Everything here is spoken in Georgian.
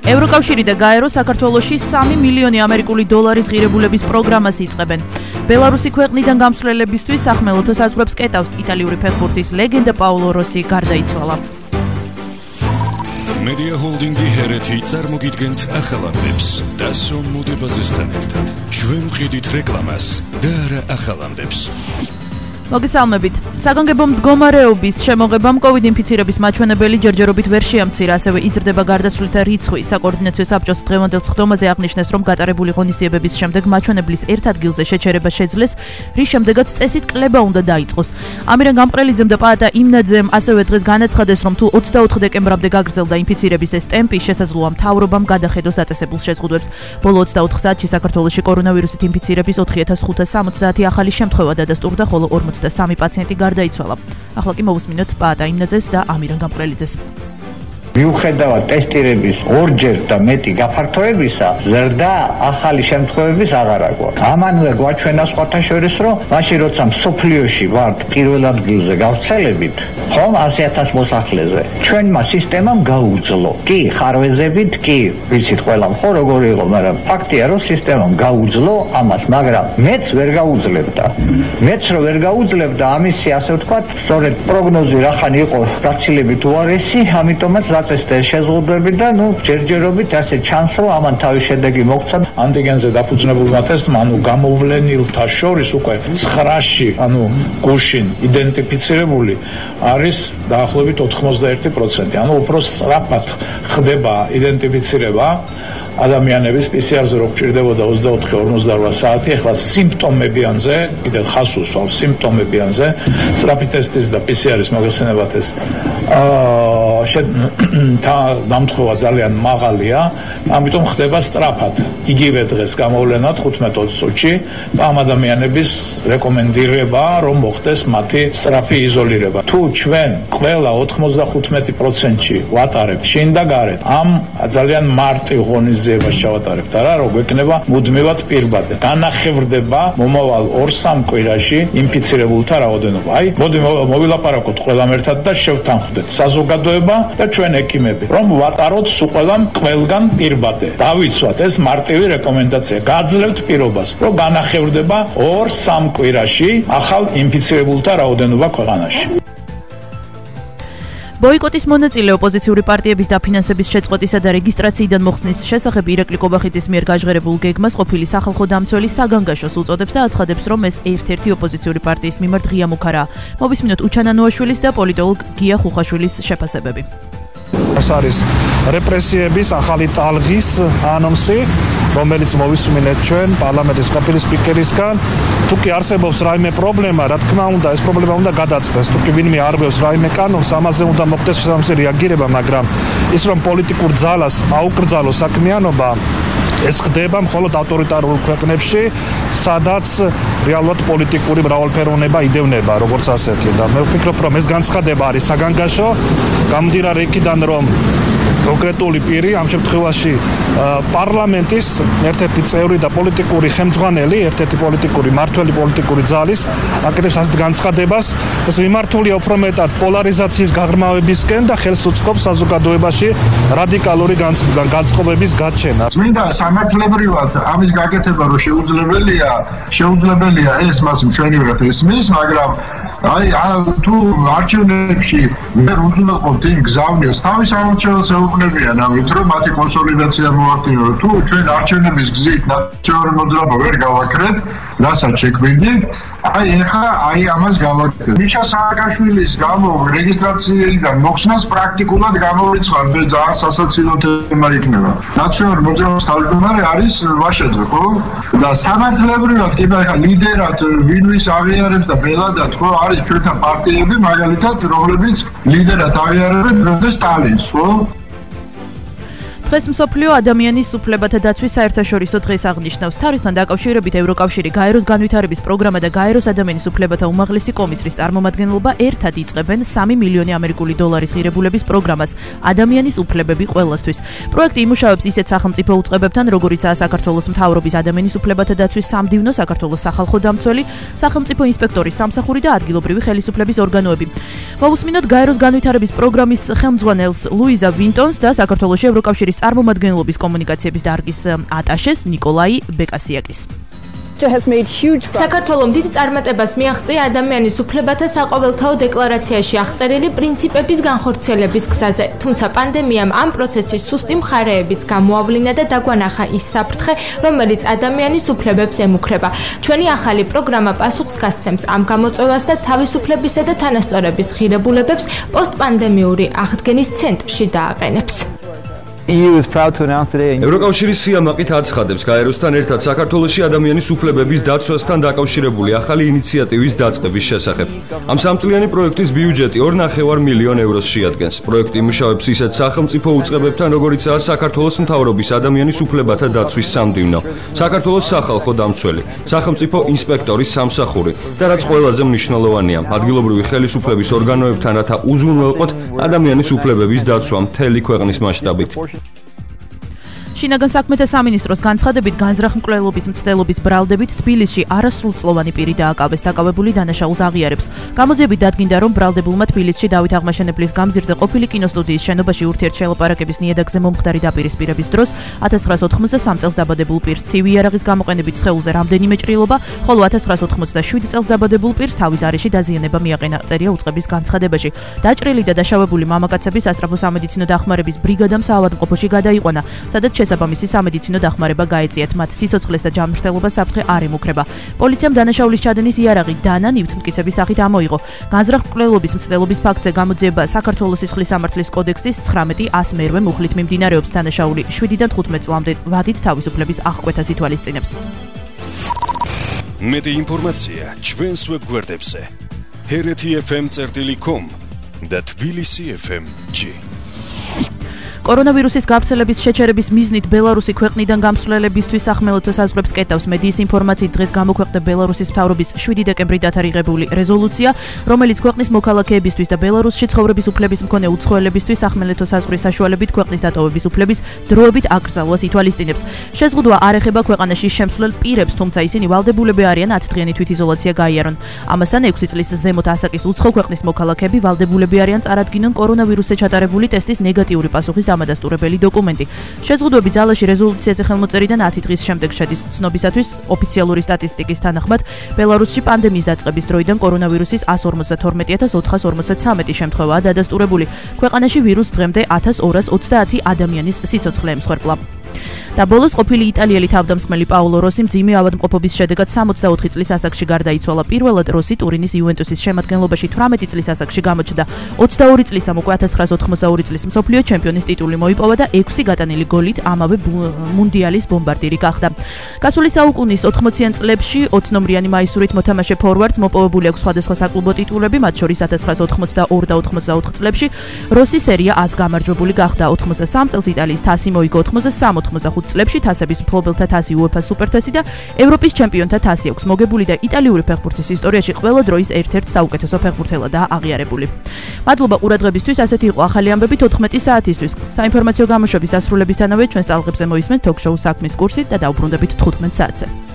ევროკავშირი და გაერო საქართველოში 3 მილიონი ამერიკული დოლარის ღირებულების პროგრამას იწყებენ. ბელარუსი ქვეყნიდან გამსვლელებისთვის სახმელეთო საზღვრებს კეტავს. იტალიური ფეხბურთის ლეგენდა პაულო როსი გარდაიცვალა. Media Holding-ი ჰერეთი წარმოგიდგენთ ახალამდებს და სომოდებაძესთან ერთად. ჩვენ ვყიდით რეკლამას და არა ახალამდებს. მოგესალმებით. საგანგებო მდგომარეობის შემოღებამ COVID ინფიცირების მაჩვენებელი ჯერჯერობით ვერ შეამცირა, ასევე იზრდება გარდაცვლითა რიცხვი. საკოორდინაციო საბჭოს დღევანდელ სხდომაზე აღნიშნეს, რომ გატარებული ღონისძიებების შემდეგ მაჩვენებლის ერთ ადგილზე შეჩერება შეძლეს, რის შემდეგაც წესით კლება უნდა დაიწყოს. ამირან გამყრელიძემ და პაატა იმნაძემ ასევე დღეს განაცხადეს, რომ თუ 24 დეკემბრამდე გაგრძელდა ინფიცირების ეს ტემპი, შესაძლოა მთავრობამ გადახედოს დაწესებულ შეზღუდვებს. ბოლო 24 საათში საქართველოში კორონავირუსით ინფიცირების 4570 ახალი შემთხვევა დადასტურდა, ხოლო 43 პაციენტი გარდაიცვალა. ახლა კი მოვუსმინოთ პაატა იმნაძეს და ამირან გამყრელიძეს. მიუხედავად ტესტირების ორჯერ და მეტი გაფართოებისა, ზრდა ახალი შემთხვევების აღარა გვაქვს. ამანვე გვაჩვენა სხვათა შორის, რომ მაშინ როცა მსოფლიოში ვართ პირველ ადგილზე გავრცელებით, ხომ 100,000 მოსახლეზე, ჩვენმა სისტემამ გაუძლო. კი, ხარვეზებით, კი, ვიცით ყველამ ხო როგორი იყო, მაგრამ ფაქტია, რომ სისტემამ გაუძლო ამას, მაგრამ მეც ვერ გაუძლებდა. მეც რო ვერ გაუძლებდა, ამისი ასე ვთქვათ, სწორედ პროგნოზი რახან იყო გაცილებით უარესი, ამიტომაც წესდა შეზღუდვები და ჯერჯერობით ასე ჩანს, რომ ამან თავის შედეგი მოგვცა. ანტიგენზე დაფუძნებულმა ტესტმა, გამოვლენილთა შორის უკვე 9-ში, გუშინ იდენტიფიცირებული არის დაახლოებით 91%. უფრო სწრაფად ხდება იდენტიფიცირება ადამიანების PCR-ზე რო გჭირდებოდა 24-48 საათი, ახლა სიმპტომებიანზე, კიდევ ხას უსვამს სიმპტომებიანზე, სწრაფი ტესტის და PCR-ის მოგხსენებათ ეს დამთხოვა ძალიან მაღალია, ამიტომ ხდება სწრაფად. იგივე დღეს გამოვლენა 15-20 წუთში ამ ადამიანების რეკომენდირება, რომ მოხდეს მათი სწრაფი იზოლირება. თუ ჩვენ ყველა 95%-ში ვატარებთ შინ და გარეთ, ამ ძალიან მარტივ ღონისძიებას ჩავატარებთ, არა, რომ გვექნება მუდმივად პირბადე. განახევრდება მომავალ 2-3 კვირაში ინფიცირებულთა რაოდენობა. აი, მოდი მოვილაპარაკოთ ყველამ ერთად და შევთანხმდეთ საზოგადოება და ჩვენ ექიმები, რომ ვატაროთ სულ ყველგან პირბადე. დავიცვათ ეს მარტივი რეკომენდაცია. გაძლევთ პირობას, რომ განახევრდება 2-3 კვირაში ახალ ინფიცირებულთა რაოდენობა ქვეყანაში. ბოიკოტის მონაწილე ოპოზიციური პარტიების დაფინანსების შეწყვეტისა და რეგისტრაციიდან მოხსნის შესახებ ირაკლი კობახიძის მიერ გაჟღერებულ გეგმას ყოფილი სახალხო დამცველი საგანგაშოს უწოდებს და აცხადებს, რომ ეს ერთ-ერთი ოპოზიციური პარტიის მიმართ ღია მუქარაა. მოვისმინოთ უჩანანოაშვილის და პოლიტოლოგ გია ხუხაშვილის შეფასებები. ეს არის რეპრესიების ახალი ტალღის ანონსი, რომელიც მოვისმინეთ ჩვენ პარლამენტის ყოფილი სპიკერისგან. თუ კი არსებობს რაიმე პრობლემა, რა თქმა უნდა, ეს პრობლემა უნდა გადაწყვეტს. თუ კი ვინმე არღვევს რაიმე კანონს, ამაზე უნდა მოხდეს შესაბამისი რეაგირება, მაგრამ ის რომ პოლიტიკურ ძალას აუკრძალოს საქმიანობა, ეს ხდება მხოლოდ ავტორიტარულ ქვეყნებში, სადაც რეალურად პოლიტიკური მრავალფეროვნება იდევნება, როგორც ასეთი. და მე ვფიქრობ, რომ ეს განცხადება არის საგანგაშო, გამომდინარე იქიდან, რომ კონკრეტული პირი, ამ შემთხვევაში პარლამენტის ერთ-ერთი წევრი და პოლიტიკური ხელმძღვანელი, ერთ-ერთი პოლიტიკური მართველი პოლიტიკური ძალის აკეთებს ასეთ განცხადებას, ეს მიმართულია უფრო მეტად პოლარიზაციის გაღრმავებისკენ და ხელს უწყობს საზოგადოებაში რადიკალური განწყობების გაჩენას. მინდა სამართლებრივად ამის გაკეთება რომ შეუძლებელია ეს მას მშვენივრად ესმის, მაგრამ თუ არჩევნებში ვერ უზრუნველყოფთ იმ გზავნილს, თავის ამორჩეველს ეუბნებიან ამით, რომ მათი კონსოლიდაცია მოახდინონ. თუ ჩვენ არჩევნების გზით ნაციონალური მოძრაობა ვერ გავაკრეთ, რასაც შეგვიდი, ეხლა ამას გავაკეთეთ. მიშა სააკაშვილის გამო რეგისტრაციიდან მოხსნას პრაქტიკულად გამოვიცხარ, ძალიან სასაცილო თემა იქნება. ნაციონალური მოძრაობის თავმჯდომარე არის ვაშაძე, ხო? და სამართლებრივად კი ეხლა ლიდერად ვინვის აღიარებს და ბელადად ხო არის ჩვენთან პარტიები, მაგალითად, რომლებიც ლიდერად აღიარებენ პრეზიდენტ სტალინს, ხო? დღეს მსოფლიო ადამიანის უფლებათა დაცვის საერთაშორისო დღეს აღნიშნავს. თარიღთან დაკავშირებით ევროკავშირი, გაეროს განვითარების პროგრამა და გაეროს ადამიანის უფლებათა უმაღლესი კომისრის წარმომადგენლობა ერთად იწყებენ 3 მილიონი ამერიკული დოლარის ღირებულების პროგრამას ადამიანის უფლებები ყველასთვის. პროექტი იმუშავებს ისეთ სახელმწიფო უწყებებთან, როგორიცაა საქართველოს მთავრობის ადამიანის უფლებათა დაცვის სამდივნო, საქართველოს სახალხო დამცველი, სახელმწიფო ინსპექტორის სამსახური და ადგილობრივი ხელისუფლების ორგანოები. მოვუსმინოთ გაეროს განვითარების პროგრამის ხელმძღვანელს ლუიზა ვინტონს და საქართველოში ევროკავშირის წარმომადგენლობის კომუნიკაციების დარგის ატაშეს ნიკოლაი ბეკასიაკის. საქართველომ დიდ წარმატებას მიაღწია ადამიანის უფლებათა საყოველთაო დეკლარაციაში აღწერილი პრინციპების განხორციელების გზაზე, თუმცა პანდემიამ ამ პროცესის სუსტი მხარეებიც გამოავლინა და დაგვანახა ის საფრთხე, რომელიც ადამიანის უფლებებს ემუქრება. ჩვენი ახალი პროგრამა პასუხს გასცემს ამ გამოწვევას და თავისუფლებისა და თანასწორობის ღირებულებებს პოსტპანდემიური აღდგენის ცენტრში დააყენებს. ევროკავშირის სიამაყით აცხადებს გაეროსთან ერთად საქართველოში ადამიანის უფლებების დაცვასთან დაკავშირებული ახალი ინიციატივის დაწყების შესახებ. ამ სამწლიანი პროექტის ბიუჯეტი 2,5 მილიონ ევროს შეადგენს. პროექტი იმუშავებს ისეთ სახელმწიფო უწყებებთან, როგორიცაა საქართველოს მთავრობის ადამიანის უფლებათა დაცვის სამდივნო, საქართველოს სახალხო დამცველი, სახელმწიფო ინსპექტორის სამსახური და რაც ყველაზე მნიშვნელოვანია, ადგილობრივი ხელისუფლების ორგანოებთან, რათა უზრუნველყოთ ადამიანის უფლებების დაცვა მთელი ქვეყნის მასშტაბით. შინაგან საქმეთა სამინისტროს განცხადებით განზრახ-მკვლელობის მცდელობის ბრალდებით თბილისში არასრულწლოვანი პირი დააკავეს, დაკავებული დანაშაულს აღიარებს. გამოძიებით დადგინდა, რომ ბრალდებულმა თბილისში დავით აღმაშენებლის გამზირზე ყოფილი კინოსტუდიის შენობაში ურთიერთშელაპარაკების ნიადაგზე მომხდარი დაპირისპირების დროს 1983 წელს დაბადებულ პირს ცივი იარაღის გამოყენებით სხეულზე რამდენიმე ჭრილობა, ხოლო 1987 წელს დაბადებულ პირს თავის არეში დაზიანება მიაყენა, წერია უწყების განცხადებაში. დაჭრილი და დაშავებული მამაკაცები სასწრაფო სამედიცინო დახმარების ბრიგადამ საავადმყოფოში გადაიყვანა, სადაც შესაბამისი სამედიცინო დახმარება გაეწიათ. მათ სიცოცხლეს და ჯანმრთელობას საფრთხე არ ემუქრება. პოლიციამ დანაშაულის ჩადენის იარაღი დანა ნივთმტკიცების სახით ამოიღო. განზრახ-მკვლელობის მცდელობის ფაქტზე გამოძიება საქართველოს სისხლის სამართლის კოდექსის 19-101 მუხლით მიმდინარეობს. დანაშაული 7-დან 15 წლამდე ვადით თავისუფლების აღკვეთას ითვალისწინებს. მეტი ინფორმაცია ჩვენს ვებგვერდებზე hereti.fm.com და tbilisi.fm.g. კორონავირუსის გავრცელების შეჩერების მიზნით ბელარუსი ქვეყნიდან გამსვლელებისთვის სახმელეთო საზღვრებს კეტავს. მედიის ინფორმაციით დღეს გამოქვეყნდა ბელარუსის მთავრობის 7 დეკემბრი დათარიღებული რეზოლუცია, რომელიც ქვეყნის მოქალაქეებისთვის და ბელარუსში ცხოვრების უფლების მქონე უცხოელებისთვის სახმელეთო საზღვრის საშუალებით ქვეყნის დატოვების უფლების დროებით აკრძალვას ითვალისწინებს. შეზღუდვა არ ეხება ქვეყანაში შემსვლელ პირებს, თუმცა ისინი ვალდებულები არიან 10-დღიანი თვითიზოლაცია გაიარონ. ამასთან 6 წლის ზემოთ ასაკის უცხო ქვეყნის მოქალაქეები ვალდებულები არიან წარადგინონ კორონავირუსზე ჩატარებული ტესტის ნეგატიური პასუხის დამადასტურებელი დოკუმენტი. შეზღუდვები ძალაში რეზოლუციაზე ხელმოწერიდან 10 დღის შემდეგ შედის. ცნობისათვის, ოფიციალური სტატისტიკის თანახმად, ბელარუსში პანდემიის დაწყების დროიდან კორონავირუსის 152,453 შემთხვევაა დადასტურებული. ქვეყანაში ვირუსს დღემდე 1230 ადამიანის სიცოცხლე ემსხვერპლა. და ბოლოს ყოფილი იტალიელი თავდამსხმელი პაულო როსი მძიმე ავადმყოფობის შედეგად 64 წლის ასაკში გარდაიცვალა. პირველად როსი ტურინის იუვენტუსის შემადგენლობაში 18 წლის ასაკში გამოჩნდა. 22 წლისამ უკვე 1982 წლის მსოფლიო ჩემპიონის ტიტული მოიპოვა და 6 გატანილი გოლით ამავე მუნდიალის ბომბარდირი გახდა. გასული საუკუნის 80-იან წლებში 20 ნომრიანი მაისურით მოთამაშე ფორვარდს მოპოვებული აქვს სხვადასხვა საკლუბო ტიტულები, მათ შორის 1982 და 84 წლებში როსი სერია A-ს გამარჯვებული გახდა. 83 წელს იტალიის თასი მოიგო, 83-85 წლებში თასების მფლობელთა თასი UEFA სუპერთასი და ევროპის ჩემპიონთა თასი აქვს მოგებული და იტალიური ფეხბურთის ისტორიაში ყველა დროის ერთ-ერთ საუკეთესო ფეხბურთელადაა აღიარებული. მადლობა ყურადღებისთვის, ასეთი იყო ახალი ამბები 14 საათისთვის. საინფორმაციო გამოშვების დასრულებისთანავე ჩვენს ტალღებზე მოისმენთ თოქ-შოუ საქმის კურსი და დავბრუნდებით 15 საათზე.